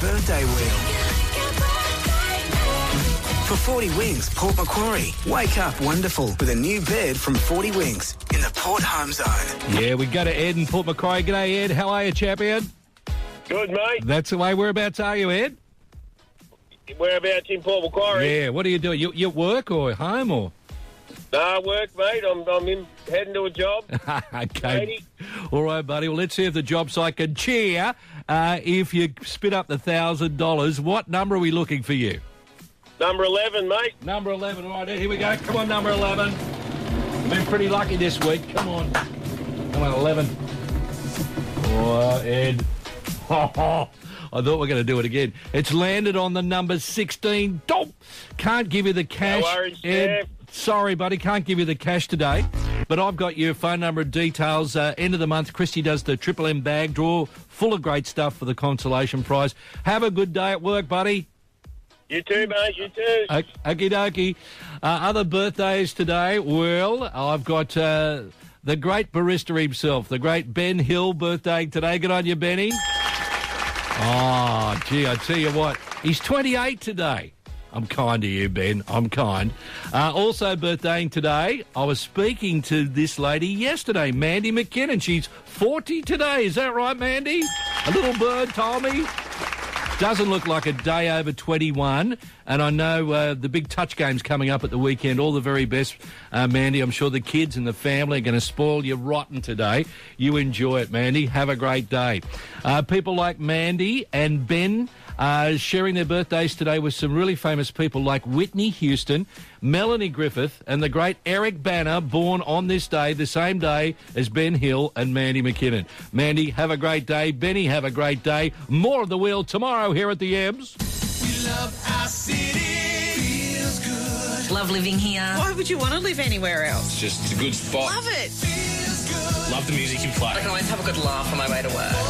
birthday wheel. For 40 Wings, Port Macquarie. Wake up wonderful with a new bed from 40 Wings in the Port Home Zone. Yeah, we go to Ed in Port Macquarie. G'day, Ed. How are you, champion? Good, mate. That's the way. Whereabouts are you, Ed? Whereabouts in Port Macquarie? Yeah, what are you doing? You at work or home or? Nah, work, mate. I'm heading to a job. Okay. Lady. All right, buddy. Well, let's see if the job site can cheer. If you spit up the $1,000, what number are we looking for you? Number 11, mate. Number 11. All right, Ed, here we go. Come on, number 11. You've been pretty lucky this week. Come on. Come on, 11. Oh, Ed. I thought we were going to do it again. It's landed on the number 16. Can't give you the cash. No worries, Ed. Jeff. Sorry, buddy, can't give you the cash today. But I've got your phone number and details. End of the month, Christy does the Triple M bag draw. Full of great stuff for the consolation prize. Have a good day at work, buddy. You too, mate. You too. Okie dokie. Other birthdays today. Well, I've got the great barista himself, the great Ben Hill, birthday today. Good on you, Benny. Oh, gee, I tell you what. He's 28 today. I'm kind to you, Ben. I'm kind. Also birthdaying today, I was speaking to this lady yesterday, Mandy McKinnon. She's 40 today. Is that right, Mandy? A little bird told me. Doesn't look like a day over 21. And I know the big touch game's coming up at the weekend. All the very best, Mandy. I'm sure the kids and the family are going to spoil you rotten today. You enjoy it, Mandy. Have a great day. People like Mandy and Ben sharing their birthdays today with some really famous people like Whitney Houston, Melanie Griffith, and the great Eric Banner, born on this day, the same day as Ben Hill and Mandy McKinnon. Mandy, have a great day. Benny, have a great day. More of The Wheel tomorrow here at the Ebbs. We love our city. Feels good. Love living here. Why would you want to live anywhere else? It's a good spot. Love it. Feels good. Love the music you play. I can always have a good laugh on my way to work.